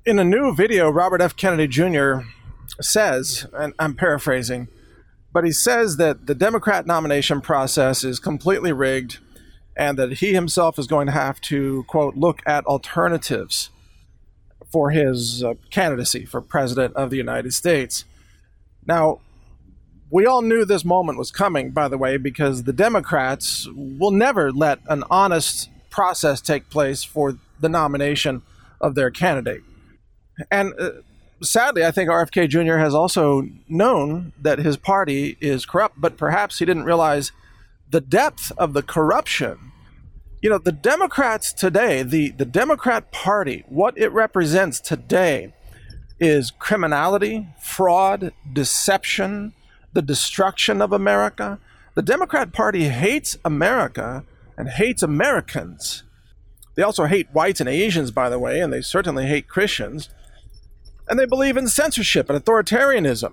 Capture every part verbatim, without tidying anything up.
In a new video, Robert F. Kennedy Junior says, and I'm paraphrasing, but he says that the Democrat nomination process is completely rigged and that he himself is going to have to, quote, look at alternatives for his uh, candidacy for president of the United States. Now, we all knew this moment was coming, by the way, because the Democrats will never let an honest process take place for the nomination of their candidate. And uh, sadly, I think R F K Junior has also known that his party is corrupt, but perhaps he didn't realize the depth of the corruption. You know, the Democrats today, the, the Democrat Party, what it represents today is criminality, fraud, deception, the destruction of America. The Democrat Party hates America and hates Americans. They also hate whites and Asians, by the way, and they certainly hate Christians. And they believe in censorship and authoritarianism.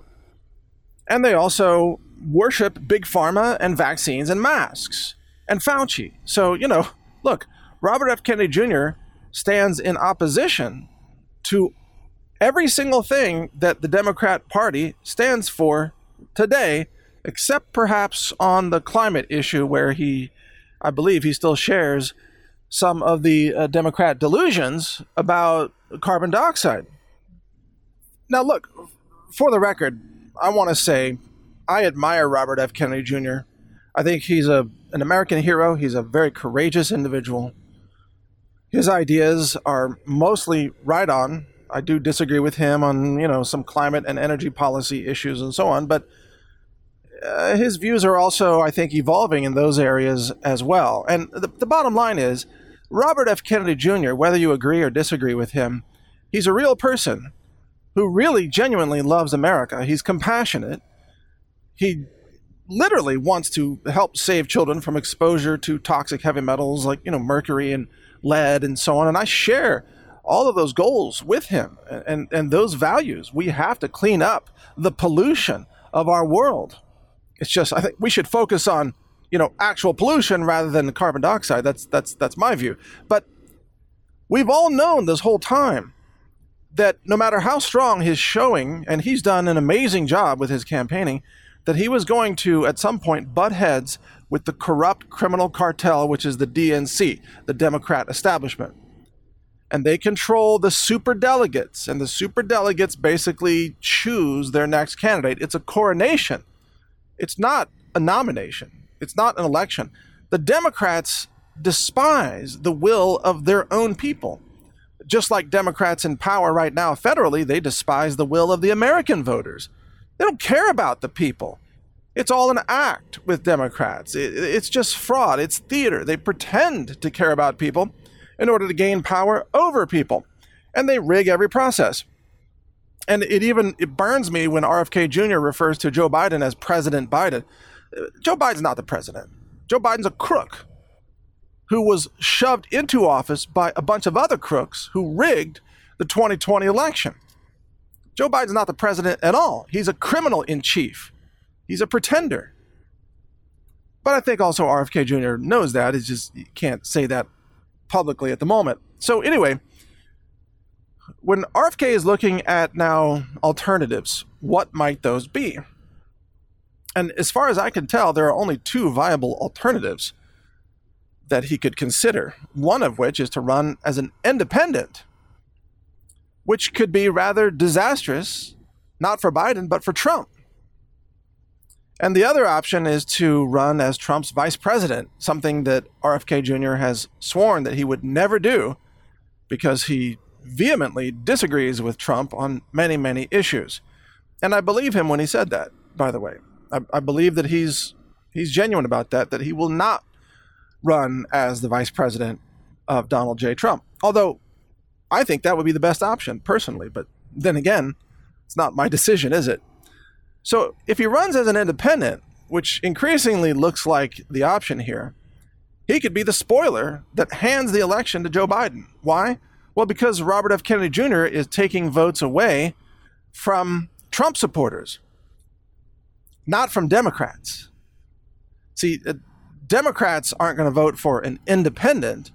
And they also worship Big Pharma and vaccines and masks and Fauci. So, you know, look, Robert F. Kennedy Junior stands in opposition to every single thing that the Democrat Party stands for today, except perhaps on the climate issue where he, I believe he still shares some of the uh, Democrat delusions about carbon dioxide. Now, look, for the record, I want to say I admire Robert F. Kennedy Junior I think he's a an American hero. He's a very courageous individual. His ideas are mostly right on. I do disagree with him on, you know, some climate and energy policy issues and so on, but uh, his views are also, I think, evolving in those areas as well. And the, the bottom line is, Robert F. Kennedy Junior, whether you agree or disagree with him, he's a real person who really genuinely loves America. He's compassionate. He literally wants to help save children from exposure to toxic heavy metals like, you know, mercury and lead and so on. And I share all of those goals with him and, and, and those values. We have to clean up the pollution of our world. It's just, I think we should focus on, you know, actual pollution rather than carbon dioxide. That's, that's, that's my view. But we've all known this whole time that no matter how strong his showing, and he's done an amazing job with his campaigning, that he was going to, at some point, butt heads with the corrupt criminal cartel, which is the D N C, the Democrat establishment. And they control the superdelegates, and the superdelegates basically choose their next candidate. It's a coronation. It's not a nomination. It's not an election. The Democrats despise the will of their own people. Just like Democrats in power right now federally, they despise the will of the American voters. They don't care about the people. It's all an act with Democrats. It, it's just fraud. It's theater. They pretend to care about people in order to gain power over people. And they rig every process. And it even it burns me when R F K Junior refers to Joe Biden as President Biden. Joe Biden's not the president. Joe Biden's a crook who was shoved into office by a bunch of other crooks who rigged the twenty twenty election. Joe Biden's not the president at all. He's a criminal in chief. He's a pretender. But I think also R F K Junior knows that. It's just, he can't say that publicly at the moment. So anyway, when R F K is looking at now alternatives, what might those be? And as far as I can tell, there are only two viable alternatives that he could consider, one of which is to run as an independent, which could be rather disastrous, not for Biden, but for Trump. And the other option is to run as Trump's vice president, something that R F K Junior has sworn that he would never do because he vehemently disagrees with Trump on many, many issues. And I believe him when he said that, by the way. I, I believe that he's he's genuine about that, that he will not run as the vice president of Donald J. Trump. Although I think that would be the best option personally, but then again, it's not my decision, is it? So if he runs as an independent, which increasingly looks like the option here, he could be the spoiler that hands the election to Joe Biden. Why? Well, because Robert F. Kennedy Junior is taking votes away from Trump supporters, not from Democrats. See, Democrats aren't going to vote for an independent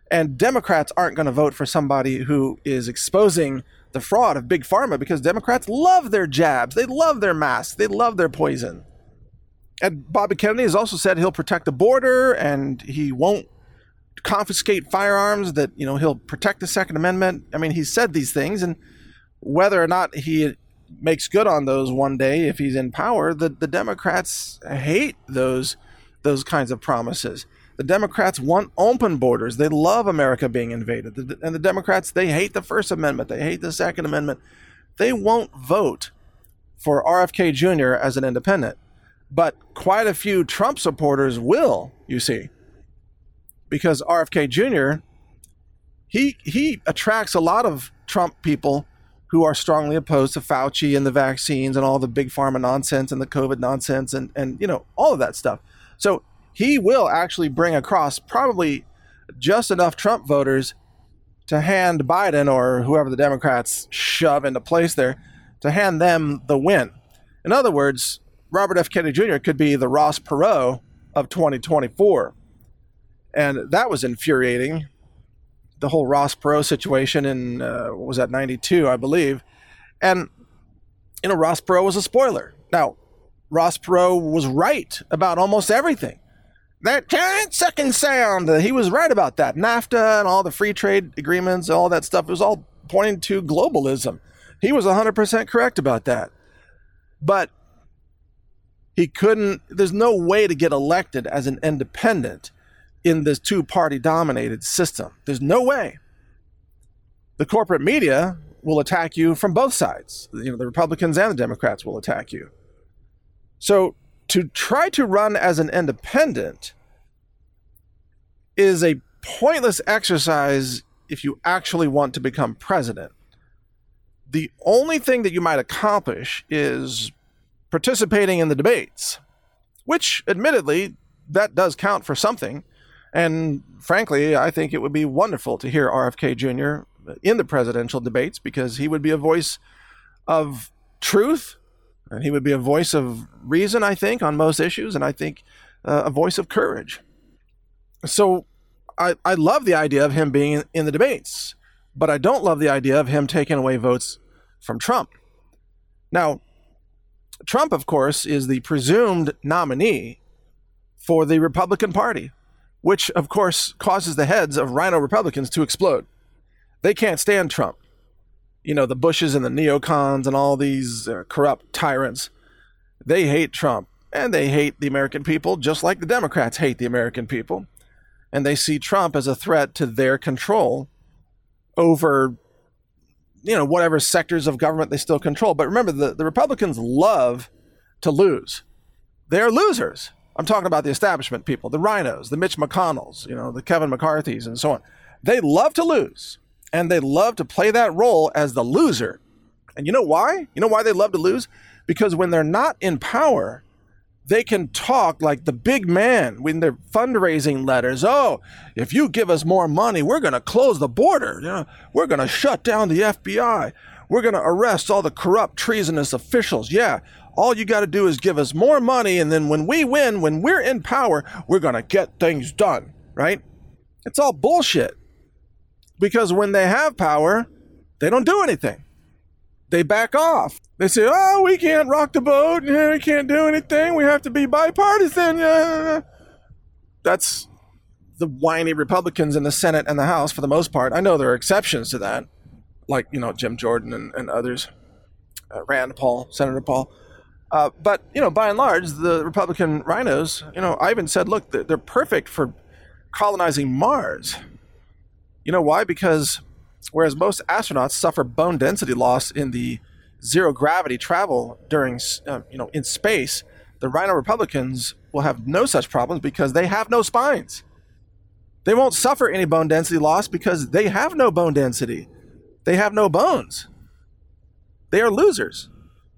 And Democrats aren't going to vote for somebody who is exposing the fraud of Big Pharma, because Democrats love their jabs. They love their masks. They love their poison. And Bobby Kennedy has also said he'll protect the border and he won't confiscate firearms, that, you know, he'll protect the Second Amendment. I mean, he said these things, and whether or not he makes good on those one day if he's in power, the, the Democrats hate those those kinds of promises. The Democrats want open borders. They love America being invaded. The, and the Democrats, they hate the First Amendment. They hate the Second Amendment. They won't vote for R F K Junior as an independent. But quite a few Trump supporters will, you see, because R F K Junior, he he attracts a lot of Trump people who are strongly opposed to Fauci and the vaccines and all the big pharma nonsense and the COVID nonsense and, and you know, all of that stuff. So he will actually bring across probably just enough Trump voters to hand Biden, or whoever the Democrats shove into place there, to hand them the win. In other words, Robert F. Kennedy Junior could be the Ross Perot of twenty twenty-four. And that was infuriating. The whole Ross Perot situation in, uh, what was that, ninety-two, I believe. And, you know, Ross Perot was a spoiler. Now, Ross Perot was right about almost everything. That giant sucking sound, he was right about that. NAFTA and all the free trade agreements, all that stuff, it was all pointing to globalism. He was one hundred percent correct about that. But he couldn't, there's no way to get elected as an independent in this two-party dominated system. There's no way. The corporate media will attack you from both sides. You know, the Republicans and the Democrats will attack you. So to try to run as an independent is a pointless exercise if you actually want to become president. The only thing that you might accomplish is participating in the debates, which admittedly, that does count for something. And frankly, I think it would be wonderful to hear R F K Junior in the presidential debates, because he would be a voice of truth, and he would be a voice of reason, I think, on most issues, and I think uh, a voice of courage. So I, I love the idea of him being in the debates, but I don't love the idea of him taking away votes from Trump. Now, Trump, of course, is the presumed nominee for the Republican Party, which, of course, causes the heads of rhino Republicans to explode. They can't stand Trump. You know, the Bushes and the neocons and all these uh, corrupt tyrants, they hate Trump, and they hate the American people just like the Democrats hate the American people. And they see Trump as a threat to their control over, you know, whatever sectors of government they still control. But remember, the, the Republicans love to lose. They're losers. I'm talking about the establishment people, the rhinos, the Mitch McConnells, you know, the Kevin McCarthys and so on. They love to lose, and they love to play that role as the loser. And you know why? You know why they love to lose? Because when they're not in power, they can talk like the big man when they're fundraising letters. Oh, if you give us more money, we're going to close the border. You know, we're going to shut down the F B I. We're going to arrest all the corrupt, treasonous officials. Yeah, all you got to do is give us more money, and then when we win, when we're in power, we're going to get things done, right? It's all bullshit. Because when they have power, they don't do anything. They back off. They say, oh, we can't rock the boat. Yeah, we can't do anything. We have to be bipartisan. Yeah. That's the whiny Republicans in the Senate and the House for the most part. I know there are exceptions to that, like, you know, Jim Jordan and, and others, uh, Rand Paul, Senator Paul. Uh, but, you know, by and large, the Republican rhinos, you know, I even said, look, they're, they're perfect for colonizing Mars. You know why? Because whereas most astronauts suffer bone density loss in the zero gravity travel during, uh, you know, in space, the rhino Republicans will have no such problems because they have no spines. They won't suffer any bone density loss because they have no bone density. They have no bones. They are losers.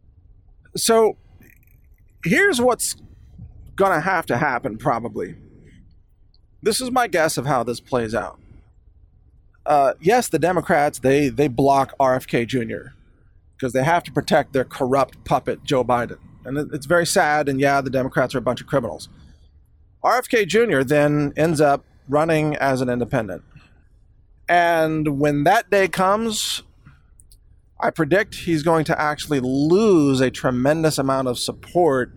So here's what's going to have to happen probably. This is my guess of how this plays out. Uh, yes, the Democrats, they they block R F K Junior because they have to protect their corrupt puppet, Joe Biden. And it's very sad, and yeah, the Democrats are a bunch of criminals. R F K Junior then ends up running as an independent. And when that day comes, I predict he's going to actually lose a tremendous amount of support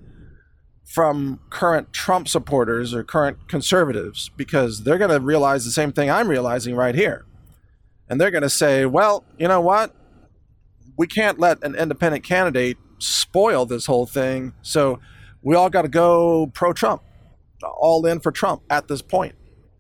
from current Trump supporters or current conservatives, because they're going to realize the same thing I'm realizing right here. And they're going to say, well, you know what? We can't let an independent candidate spoil this whole thing. So we all got to go pro-Trump, all in for Trump at this point.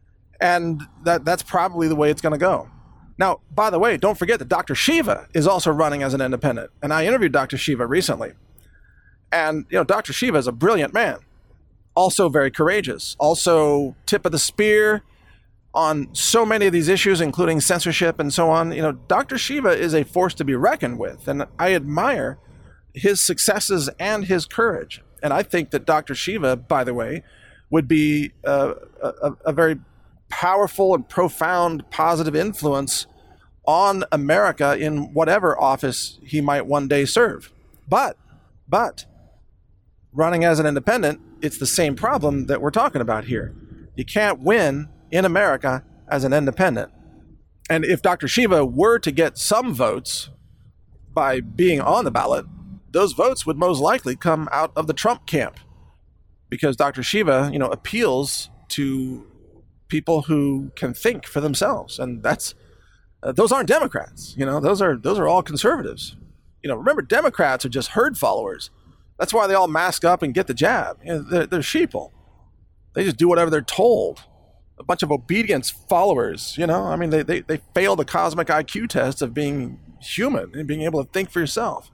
And that that's probably the way it's going to go. Now, by the way, don't forget that Doctor Shiva is also running as an independent. And I interviewed Doctor Shiva recently. And, you know, Doctor Shiva is a brilliant man, also very courageous, also tip of the spear on so many of these issues, including censorship and so on. You know, Doctor Shiva is a force to be reckoned with. And I admire his successes and his courage. And I think that Doctor Shiva, by the way, would be uh, a, a very powerful and profound positive influence on America in whatever office he might one day serve. But, but, running as an independent, it's the same problem that we're talking about here. You can't win in America as an independent. And if Doctor Shiva were to get some votes by being on the ballot, those votes would most likely come out of the Trump camp, because Doctor Shiva, you know, appeals to people who can think for themselves, and that's uh, those aren't Democrats. You know, those are those are all conservatives. You know, remember, Democrats are just herd followers. That's why they all mask up and get the jab. You know, they're, they're sheeple. They just do whatever they're told. A bunch of obedience followers. You know, I mean, they they they fail the cosmic I Q test of being human and being able to think for yourself.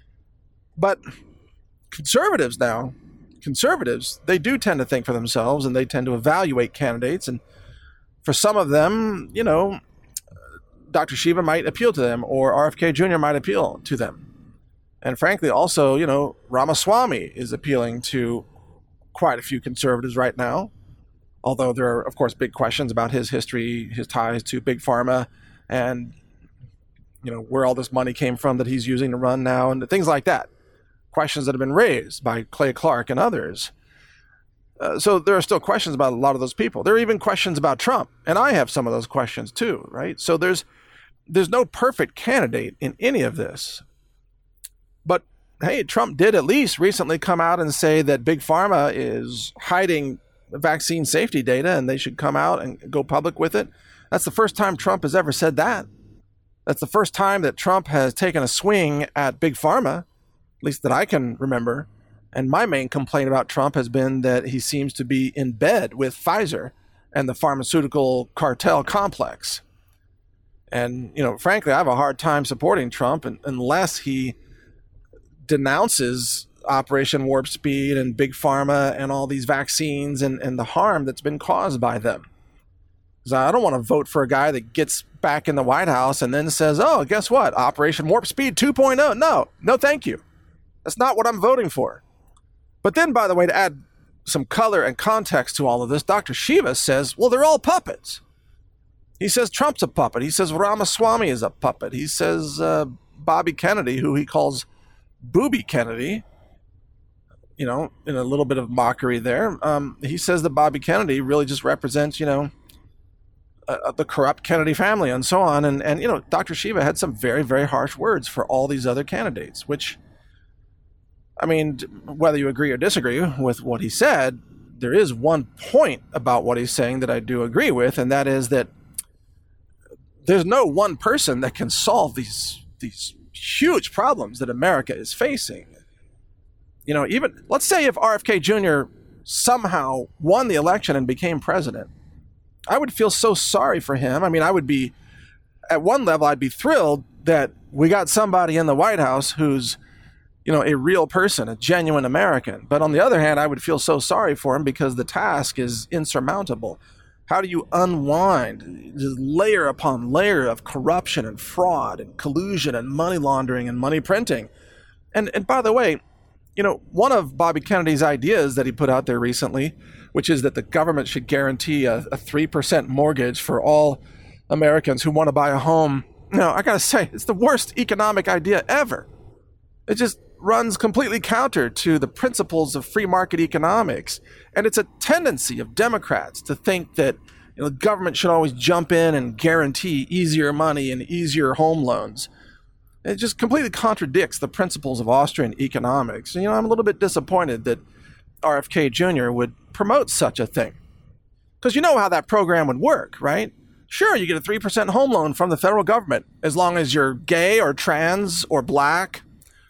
But conservatives now. Conservatives, they do tend to think for themselves, and they tend to evaluate candidates. And for some of them, you know, Doctor Shiva might appeal to them, or R F K Junior might appeal to them. And frankly, also, you know, Ramaswamy is appealing to quite a few conservatives right now. Although there are, of course, big questions about his history, his ties to Big Pharma, and, you know, where all this money came from that he's using to run now, and things like that. Questions that have been raised by Clay Clark and others. Uh, so there are still questions about a lot of those people. There are even questions about Trump, and I have some of those questions too, right? So there's there's no perfect candidate in any of this. But hey, Trump did at least recently come out and say that Big Pharma is hiding vaccine safety data, and they should come out and go public with it. That's the first time Trump has ever said that. That's the first time that Trump has taken a swing at Big Pharma, at least that I can remember. And my main complaint about Trump has been that he seems to be in bed with Pfizer and the pharmaceutical cartel complex. And, you know, frankly, I have a hard time supporting Trump unless he denounces Operation Warp Speed and Big Pharma and all these vaccines and, and the harm that's been caused by them. Because I don't want to vote for a guy that gets back in the White House and then says, oh, guess what? Operation Warp Speed two point oh. No, no, thank you. That's not what I'm voting for. But then, by the way, to add some color and context to all of this, Doctor Shiva says, well, they're all puppets. He says Trump's a puppet. He says Ramaswamy is a puppet. He says uh, Bobby Kennedy, who he calls Booby Kennedy, you know, in a little bit of mockery there. Um, he says that Bobby Kennedy really just represents, you know, uh, the corrupt Kennedy family and so on. And, and, you know, Doctor Shiva had some very, very harsh words for all these other candidates, which, I mean, whether you agree or disagree with what he said, there is one point about what he's saying that I do agree with, and that is that there's no one person that can solve these these huge problems that America is facing. You know, even, let's say if R F K Junior somehow won the election and became president, I would feel so sorry for him. I mean, I would be, at one level, I'd be thrilled that we got somebody in the White House who's, you know, a real person, a genuine American. But on the other hand, I would feel so sorry for him because the task is insurmountable. How do you unwind just layer upon layer of corruption and fraud and collusion and money laundering and money printing? And and by the way, you know, one of Bobby Kennedy's ideas that he put out there recently, which is that the government should guarantee a, a three percent mortgage for all Americans who want to buy a home. No, I got to say, it's the worst economic idea ever. It just runs completely counter to the principles of free market economics. And it's a tendency of Democrats to think that You know, the government should always jump in and guarantee easier money and easier home loans. It just completely contradicts the principles of Austrian economics. And, you know, I'm a little bit disappointed that R F K Junior would promote such a thing. Because you know how that program would work, right? Sure, you get a three percent home loan from the federal government as long as you're gay or trans or black.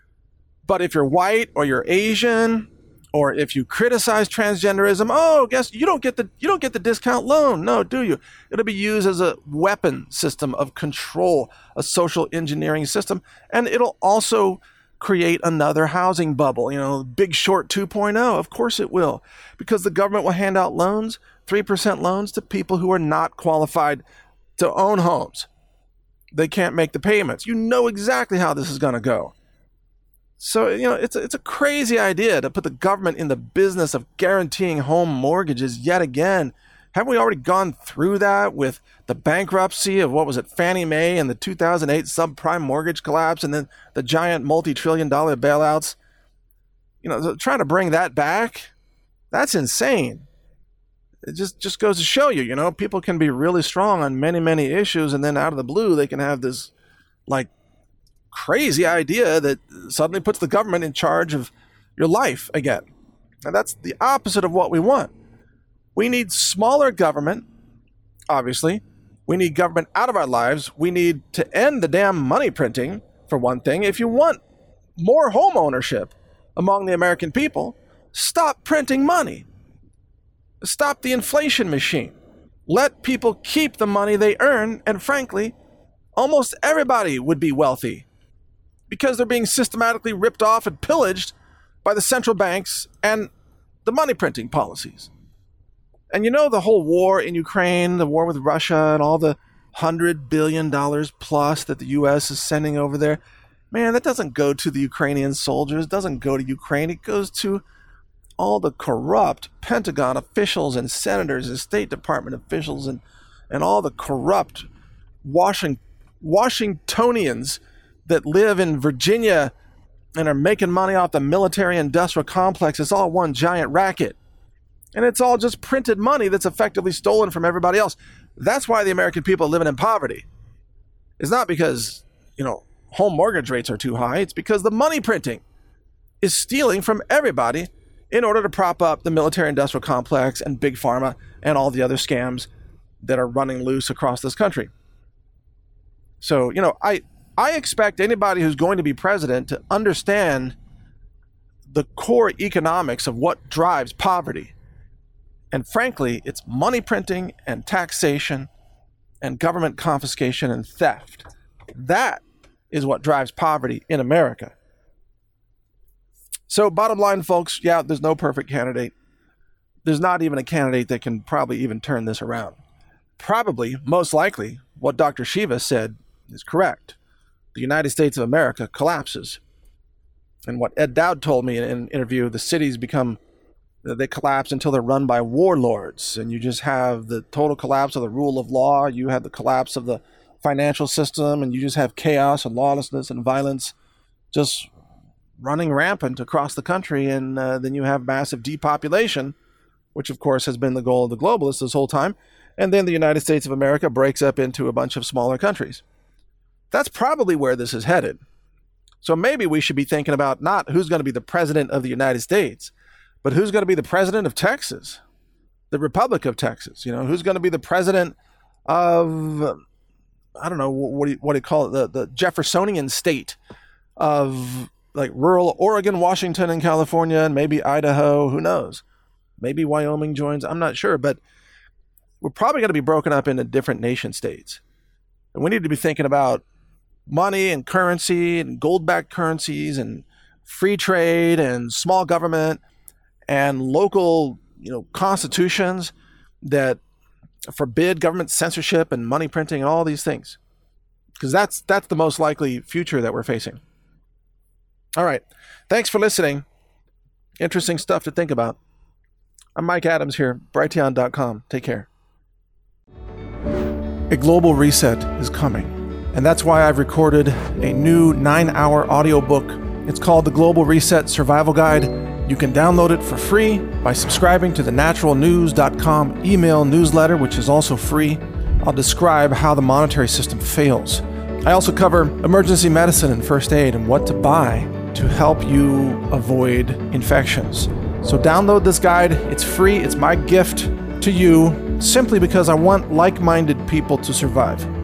But if you're white or you're Asian, or if you criticize transgenderism, oh, guess you don't get the you don't get the discount loan. No, do you? It'll be used as a weapon system of control, a social engineering system, and it'll also create another housing bubble. You know, Big Short two point oh. Of course it will, because the government will hand out loans, three percent loans to people who are not qualified to own homes. They can't make the payments. You know exactly how this is going to go. So, you know, it's a, it's a crazy idea to put the government in the business of guaranteeing home mortgages yet again. Haven't we already gone through that with the bankruptcy of, what was it, Fannie Mae and the two thousand eight subprime mortgage collapse and then the giant multi-trillion dollar bailouts? You know, trying to bring that back, that's insane. It just, just goes to show you, you know, people can be really strong on many, many issues, and then out of the blue, they can have this, like, crazy idea that suddenly puts the government in charge of your life again. And that's the opposite of what we want. We need smaller government, obviously. We need government out of our lives. We need to end the damn money printing, for one thing. If you want more home ownership among the American people, stop printing money. Stop the inflation machine. Let people keep the money they earn, and frankly, almost everybody would be wealthy, because they're being systematically ripped off and pillaged by the central banks and the money printing policies. And you know, the whole war in Ukraine, the war with Russia, and all the one hundred billion dollars plus that the U S is sending over there, man, that doesn't go to the Ukrainian soldiers, it doesn't go to Ukraine, it goes to all the corrupt Pentagon officials and senators and State Department officials and, and all the corrupt Washington, Washingtonians that live in Virginia and are making money off the military-industrial complex. It's all one giant racket. And it's all just printed money that's effectively stolen from everybody else. That's why the American people are living in poverty. It's not because, you know, home mortgage rates are too high. It's because the money printing is stealing from everybody in order to prop up the military-industrial complex and big pharma and all the other scams that are running loose across this country. So, you know, I... I expect anybody who's going to be president to understand the core economics of what drives poverty. And frankly, it's money printing and taxation and government confiscation and theft. That is what drives poverty in America. So bottom line, folks, yeah, there's no perfect candidate. There's not even a candidate that can probably even turn this around. Probably, most likely, what Doctor Shiva said is correct. The United States of America collapses. And what Ed Dowd told me in an interview, the cities become, they collapse until they're run by warlords. And you just have the total collapse of the rule of law. You have the collapse of the financial system, and you just have chaos and lawlessness and violence just running rampant across the country. And uh, then you have massive depopulation, which of course has been the goal of the globalists this whole time. And then the United States of America breaks up into a bunch of smaller countries. That's probably where this is headed. So maybe we should be thinking about not who's going to be the president of the United States, but who's going to be the president of Texas, the Republic of Texas. You know, who's going to be the president of, I don't know, what do you, what do you call it, the, the Jeffersonian state of like rural Oregon, Washington, and California, and maybe Idaho, who knows? Maybe Wyoming joins, I'm not sure, but we're probably going to be broken up into different nation states. And we need to be thinking about money and currency and gold-backed currencies and free trade and small government and local, you know, constitutions that forbid government censorship and money printing and all these things. Because that's that's the most likely future that we're facing. All right. Thanks for listening. Interesting stuff to think about. I'm Mike Adams here, Brighteon dot com. Take care. A global reset is coming. And that's why I've recorded a new nine-hour audiobook. It's called The Global Reset Survival Guide. You can download it for free by subscribing to the natural news dot com email newsletter, which is also free. I'll describe how the monetary system fails. I also cover emergency medicine and first aid and what to buy to help you avoid infections. So download this guide. It's free. It's my gift to you simply because I want like-minded people to survive.